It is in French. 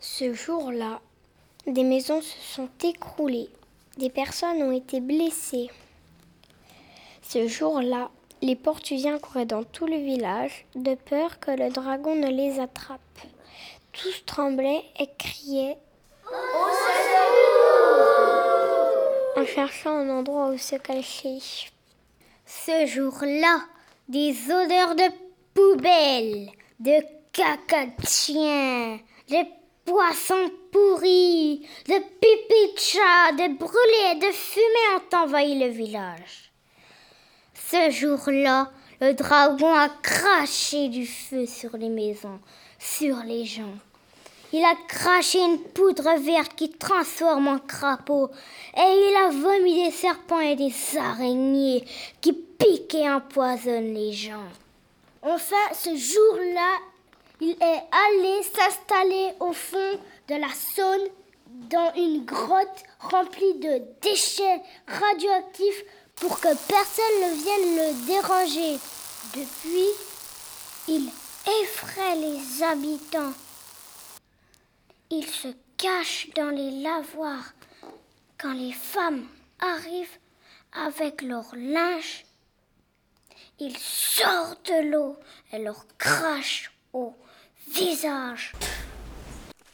Ce jour-là, des maisons se sont écroulées. Des personnes ont été blessées. Ce jour-là, les Portugiens couraient dans tout le village, de peur que le dragon ne les attrape. Tous tremblaient et criaient « Au secours !» en cherchant un endroit où se cacher. Ce jour-là, des odeurs de poubelle, de caca de chien, de poissons pourris, de pipi de chat, de brûlés et de fumée ont envahi le village. Ce jour-là, le dragon a craché du feu sur les maisons, sur les gens. Il a craché une poudre verte qui transforme en crapaud et il a vomi des serpents et des araignées qui piquent et empoisonnent les gens. Enfin, ce jour-là, il est allé s'installer au fond de la Saône dans une grotte remplie de déchets radioactifs pour que personne ne vienne le déranger. Depuis, il effraie les habitants. Il se cache dans les lavoirs quand les femmes arrivent avec leur linge. Il sort de l'eau et leur crache au visage.